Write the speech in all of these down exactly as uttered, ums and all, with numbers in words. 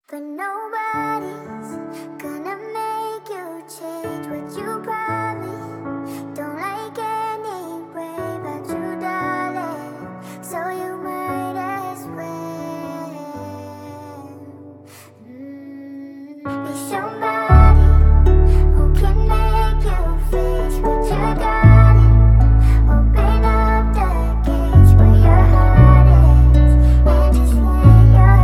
But nobody's gonna make you change what you promised. Don't like anyway about you, darling, so you might as well mm, be somebody who can make you face what you got. Open up the gates where your heart is and just let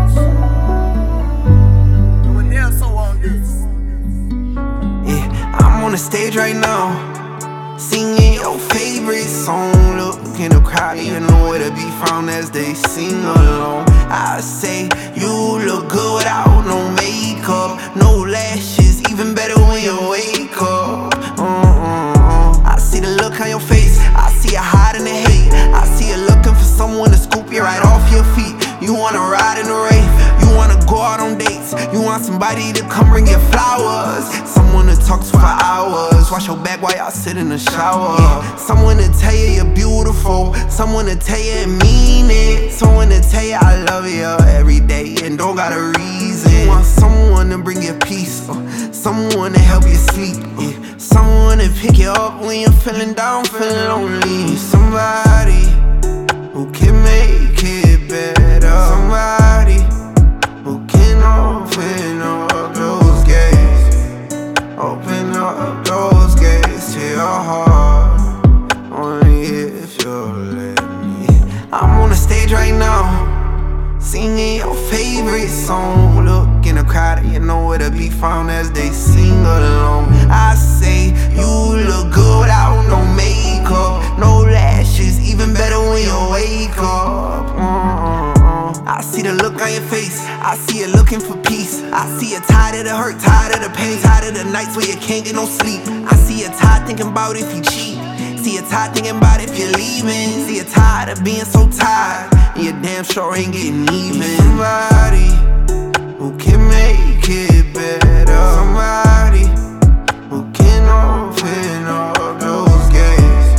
I'm on the stage right now, singing your favorite song. Look in the crowd, you know where to be found as they sing along. I say you look good without no makeup, no lashes, even better when you wake up. uh-uh-uh. I see the look on your face, I see you hiding the hate. I see you looking for someone to scoop you right off your feet. You wanna ride in the rain, you wanna go out on dates, you want somebody to come bring you flowers, someone to talk to for hours, wash your back while y'all sit in the shower. Yeah. Someone to tell you you're beautiful, someone to tell you and mean it, someone to tell you I love you every day and don't got a reason. You want someone to bring you peace, uh, someone to help you sleep, uh, someone to pick you up when you're feeling down, feeling lonely. Somebody who can make it better, somebody who can open up those gates, open up those gates to your heart, only if you'll let me. I'm on the stage right now, singing your favorite song. Look in the crowd, you know where to be found as they sing along. I say you look good without no makeup, no lashes, even better when you wake up. uh-uh-uh. I see the look on your face, I see you looking for peace. I see you tired of the hurt, tired of the pain, tired of the nights where you can't get no sleep. I see you tired thinking about if you cheat, see you tired thinking about if you're leaving. See you tired of being so tired, and you damn sure ain't getting even. Somebody who can make it better, somebody who can open up those gates,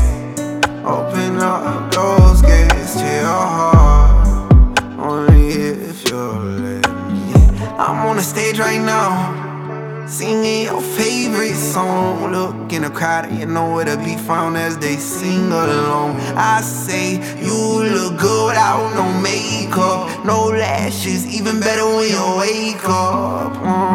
open up those gates to your heart, only if you'll let me. I'm on the stage right now, singing your favorite song. Look in the crowd, you know where to be found as they sing along. I say you look good without no makeup, no lashes, even better when you wake up. uh